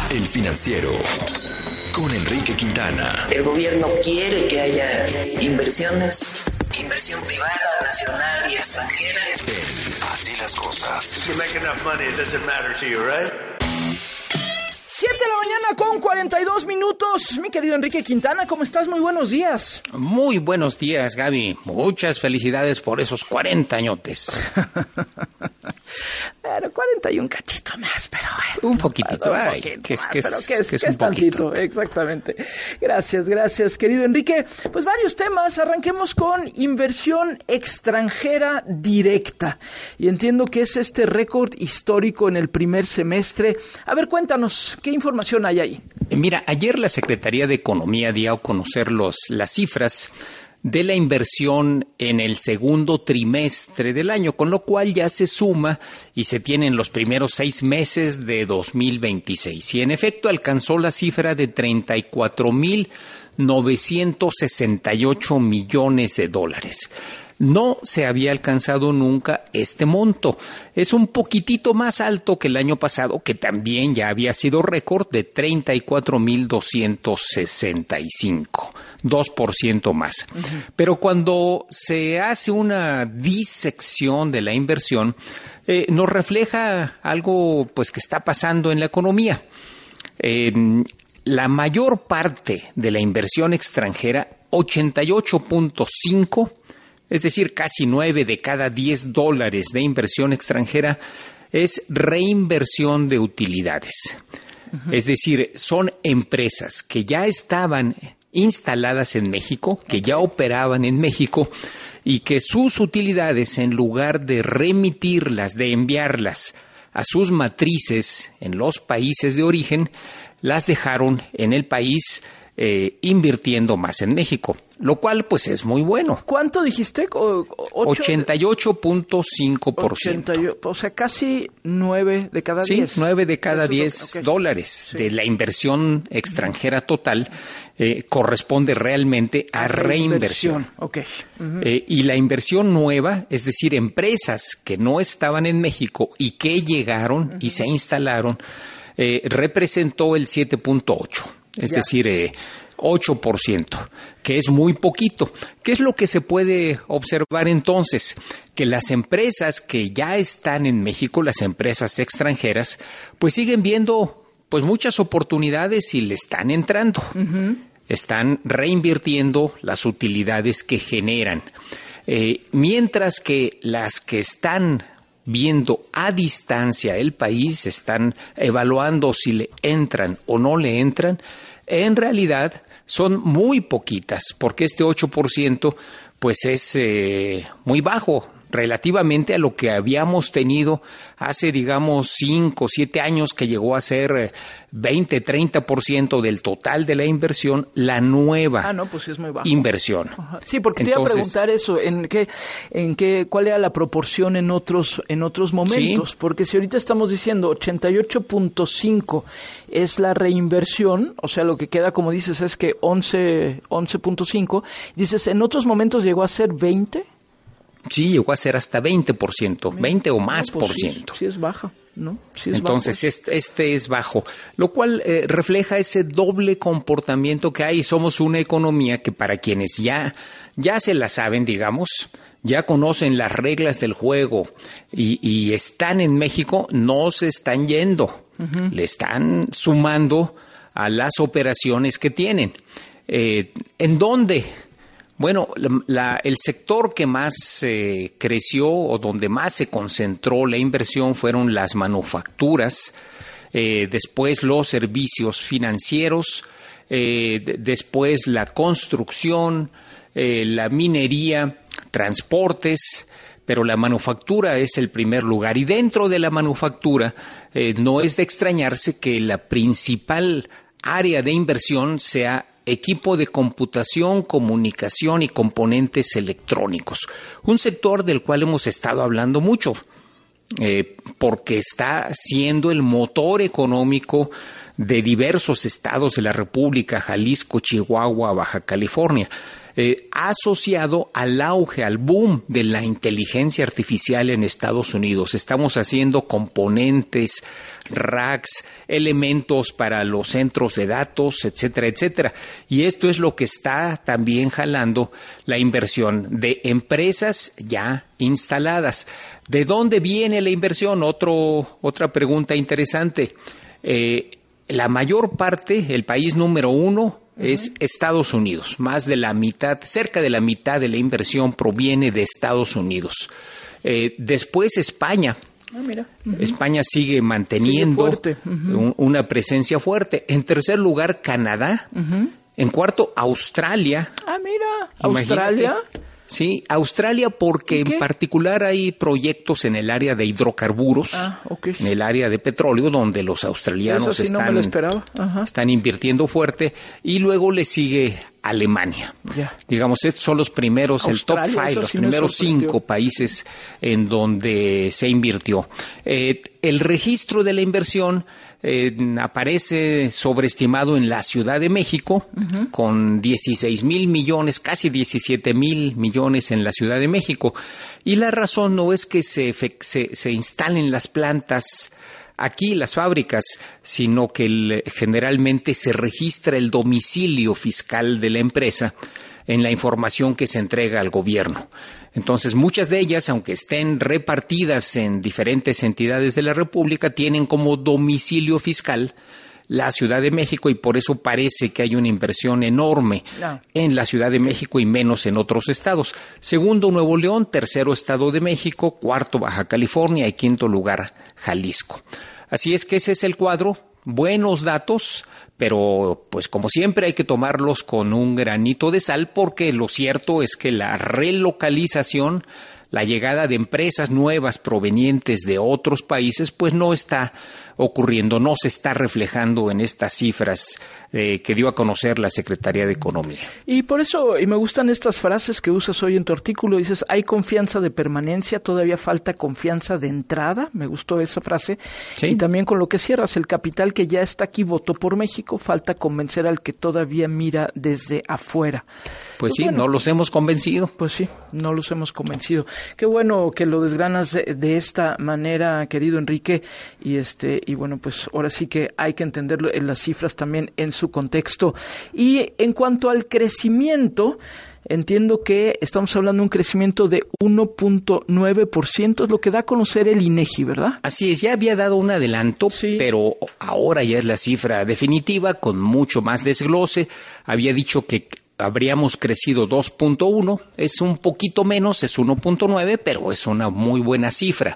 El Financiero, con Enrique Quintana. El gobierno quiere que haya inversiones, inversión privada, nacional y extranjera. Así las cosas. You make enough money, it doesn't matter to you, right? 7 de la mañana con 42 minutos. Mi querido Enrique Quintana, ¿cómo estás? Muy buenos días. Muy buenos días, Gaby. Muchas felicidades por esos 40 añotes. Pero 40 y un cachito más, pero bueno. Un poquitito, que es tantito, exactamente. Gracias, querido Enrique. Pues varios temas. Arranquemos con inversión extranjera directa. Y entiendo que es este récord histórico en el primer semestre. A ver, cuéntanos, ¿qué información hay ahí? Mira, ayer la Secretaría de Economía dio a conocer las cifras de la inversión en el segundo trimestre del año, con lo cual ya se suma y se tienen los primeros 6 meses de 2026. Y en efecto alcanzó la cifra de $34,968 millones. No se había alcanzado nunca este monto. Es un poquitito más alto que el año pasado, que también ya había sido récord de 34,265. 2% más. Uh-huh. Pero cuando se hace una disección de la inversión, nos refleja algo pues que está pasando en la economía. La mayor parte de la inversión extranjera, 88.5%, es decir, casi 9 de cada 10 dólares de inversión extranjera, es reinversión de utilidades. Uh-huh. Es decir, son empresas que ya estaban instaladas en México, que ya operaban en México y que sus utilidades, en lugar de remitirlas, de enviarlas a sus matrices en los países de origen, las dejaron en el país invirtiendo más en México, lo cual pues es muy bueno. ¿Cuánto dijiste? 88.5%. O sea, casi 9 de cada 10. Sí, 9 de cada 10 dólares de la inversión extranjera total corresponde realmente a reinversión. Okay. Uh-huh. Y la inversión nueva, es decir, empresas que no estaban en México y que llegaron y se instalaron, representó el 7.8%. Es decir, 8%, que es muy poquito. ¿Qué es lo que se puede observar entonces? Que las empresas que ya están en México, las empresas extranjeras, pues siguen viendo pues muchas oportunidades y le están entrando. Uh-huh. Están reinvirtiendo las utilidades que generan. Mientras que las que están viendo a distancia el país, están evaluando si le entran o no le entran, en realidad son muy poquitas, porque este 8% pues es muy bajo relativamente a lo que habíamos tenido hace, digamos, 5 o 7 años, que llegó a ser 20-30% del total de la inversión, la nueva pues sí es muy bajo. Inversión. Ajá. Sí, porque te iba a preguntar eso, ¿cuál era la proporción en otros momentos? Sí. Porque si ahorita estamos diciendo 88.5 es la reinversión, o sea, lo que queda, como dices, es que 11.5, dices, ¿en otros momentos llegó a ser 20%? Sí, llegó a ser hasta 20%, 20 o más por ciento. Sí es baja, ¿no? Sí es Entonces, bajo. este es bajo, lo cual refleja ese doble comportamiento que hay. Somos una economía que, para quienes ya se la saben, digamos, ya conocen las reglas del juego y están en México, no se están yendo, uh-huh. Le están sumando a las operaciones que tienen. ¿En dónde? Bueno, el sector que más creció o donde más se concentró la inversión fueron las manufacturas, después los servicios financieros, después la construcción, la minería, transportes, pero la manufactura es el primer lugar. Y dentro de la manufactura no es de extrañarse que la principal área de inversión sea equipo de computación, comunicación y componentes electrónicos. Un sector del cual hemos estado hablando mucho, porque está siendo el motor económico de diversos estados de la República, Jalisco, Chihuahua, Baja California. asociado al auge, al boom de la inteligencia artificial en Estados Unidos. Estamos haciendo componentes, racks, elementos para los centros de datos, etcétera, etcétera. Y esto es lo que está también jalando la inversión de empresas ya instaladas. ¿De dónde viene la inversión? Otra pregunta interesante. La mayor parte, el país número 1, es Estados Unidos. Más de la mitad, cerca de la mitad de la inversión proviene de Estados Unidos. Después España. Mira. España sigue manteniendo una presencia fuerte. En tercer lugar, Canadá. En cuarto, Australia. Mira, Imagínate. Australia. Sí, Australia porque en particular hay proyectos en el área de hidrocarburos, en el área de petróleo, donde los australianos sí no me lo esperaba. Están invirtiendo fuerte, y luego le sigue Alemania. Digamos, estos son los primeros, Australia, el top 5, los primeros 5 países en donde se invirtió. El registro de la inversión aparece sobreestimado en la Ciudad de México, con 16,000 millones, casi 17,000 millones en la Ciudad de México. Y la razón no es que se instalen las plantas aquí, las fábricas, sino que generalmente se registra el domicilio fiscal de la empresa en la información que se entrega al gobierno. Entonces, muchas de ellas, aunque estén repartidas en diferentes entidades de la República, tienen como domicilio fiscal la Ciudad de México, y por eso parece que hay una inversión enorme en la Ciudad de México y menos en otros estados. Segundo, Nuevo León. Tercero, Estado de México. Cuarto, Baja California. Y quinto lugar, Jalisco. Así es que ese es el cuadro. Buenos datos, pero pues como siempre hay que tomarlos con un granito de sal, porque lo cierto es que la relocalización, la llegada de empresas nuevas provenientes de otros países, pues no está ocurriendo, no se está reflejando en estas cifras que dio a conocer la Secretaría de Economía. Y por eso, y me gustan estas frases que usas hoy en tu artículo, dices, hay confianza de permanencia, todavía falta confianza de entrada, me gustó esa frase, sí. Y también con lo que cierras, el capital que ya está aquí votó por México, falta convencer al que todavía mira desde afuera. Pues sí, bueno, no los hemos convencido. Pues sí, no los hemos convencido. Qué bueno que lo desgranas de esta manera, querido Enrique, y bueno, pues ahora sí que hay que entenderlo en las cifras también en su contexto. Y en cuanto al crecimiento, entiendo que estamos hablando de un crecimiento de 1.9%, es lo que da a conocer el INEGI, ¿verdad? Así es, ya había dado un adelanto, sí, pero ahora ya es la cifra definitiva con mucho más desglose. Había dicho que habríamos crecido 2.1, es un poquito menos, es 1.9, pero es una muy buena cifra.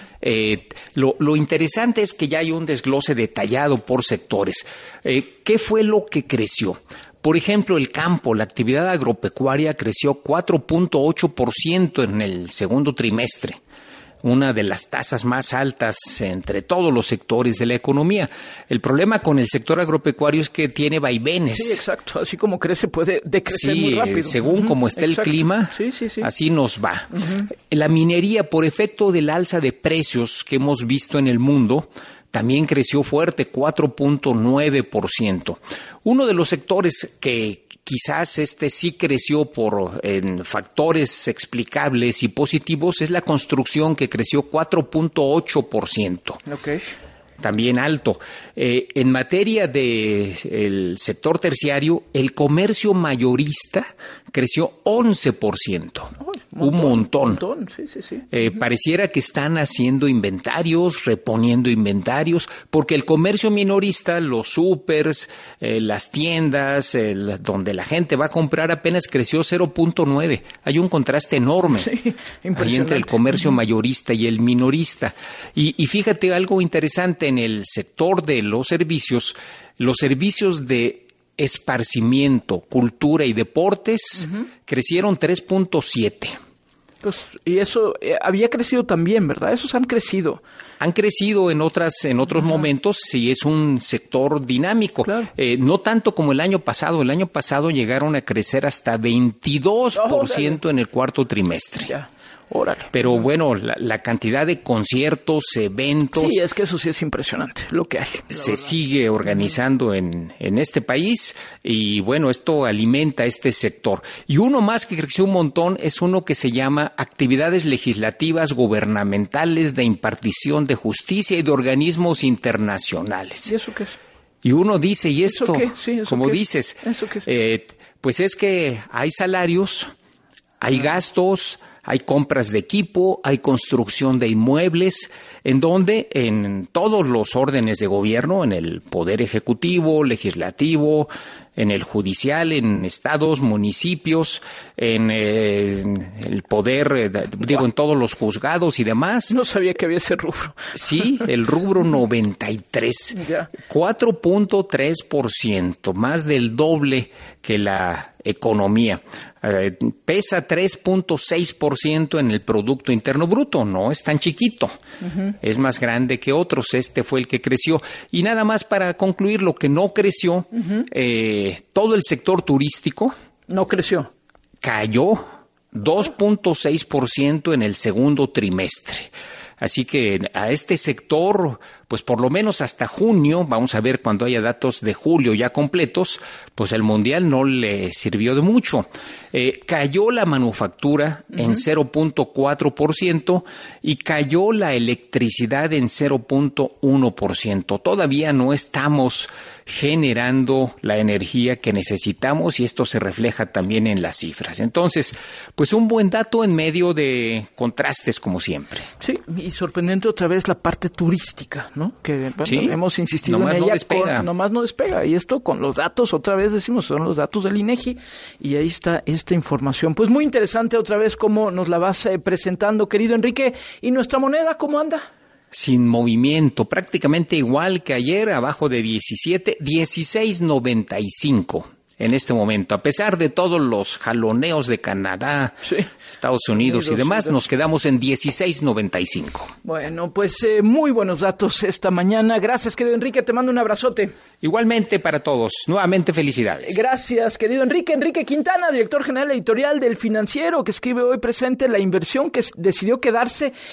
Lo interesante es que ya hay un desglose detallado por sectores. ¿Qué fue lo que creció? Por ejemplo, el campo, la actividad agropecuaria creció 4.8% en el segundo trimestre. Una de las tasas más altas entre todos los sectores de la economía. El problema con el sector agropecuario es que tiene vaivenes. Sí, exacto. Así como crece, puede decrecer muy rápido. Según como está el clima, así nos va. La minería, por efecto del alza de precios que hemos visto en el mundo, también creció fuerte, 4.9%. Uno de los sectores que quizás sí creció por factores explicables y positivos es la construcción, que creció 4.8%. Okay. También alto. En materia del sector terciario, el comercio mayorista creció 11%. Un montón. Sí. Pareciera que están haciendo inventarios, reponiendo inventarios, porque el comercio minorista, los súpers, las tiendas, donde la gente va a comprar, apenas creció 0.9. Hay un contraste enorme ahí entre el comercio mayorista y el minorista. Y fíjate algo interesante, en el sector de los servicios de esparcimiento, cultura y deportes crecieron 3.7. Pues, y eso había crecido también, ¿verdad? Esos han crecido. Han crecido en otros momentos, sí, es un sector dinámico. Claro. No tanto como el año pasado. El año pasado llegaron a crecer hasta 22% en el cuarto trimestre. Ya. Órale. Pero bueno, la cantidad de conciertos, eventos... Sí, es que eso sí es impresionante lo que hay. Se sigue organizando en este país y bueno, esto alimenta este sector. Y uno más que creció un montón es uno que se llama actividades legislativas gubernamentales de impartición de justicia y de organismos internacionales. ¿Y eso qué es? Y uno dice, ¿y esto? ¿Eso qué? Sí, ¿eso como qué dices, es? ¿Eso qué es? Pues es que hay salarios, hay gastos, hay compras de equipo, hay construcción de inmuebles, en donde en todos los órdenes de gobierno, en el poder ejecutivo, legislativo, en el judicial, en estados, municipios, en el poder, en todos los juzgados y demás. No sabía que había ese rubro. Sí, el rubro 93. Ya. 4.3%, más del doble que la economía. Pesa 3.6% en el Producto Interno Bruto, no es tan chiquito, es más grande que otros, este fue el que creció. Y nada más para concluir, lo que no creció, todo el sector turístico... No creció. Cayó 2.6% en el segundo trimestre. Así que a este sector, pues por lo menos hasta junio, vamos a ver cuando haya datos de julio ya completos, pues el mundial no le sirvió de mucho. Cayó la manufactura en 0.4% y cayó la electricidad en 0.1%. Todavía no estamos generando la energía que necesitamos y esto se refleja también en las cifras. Entonces, pues un buen dato en medio de contrastes como siempre. Sí, y sorprendente otra vez la parte turística, ¿no? Que bueno, sí, hemos insistido en ella. Nomás no despega. Y esto con los datos, otra vez decimos, son los datos del INEGI y ahí está esta información. Pues muy interesante otra vez cómo nos la vas presentando, querido Enrique. ¿Y nuestra moneda cómo anda? Sin movimiento, prácticamente igual que ayer, abajo de 16.95 en este momento. A pesar de todos los jaloneos de Canadá, sí, Estados Unidos y demás, nos quedamos en 16.95. Bueno, pues muy buenos datos esta mañana. Gracias, querido Enrique, te mando un abrazote. Igualmente para todos. Nuevamente felicidades. Gracias, querido Enrique. Enrique Quintana, director general editorial del Financiero, que escribe hoy presente la inversión que decidió quedarse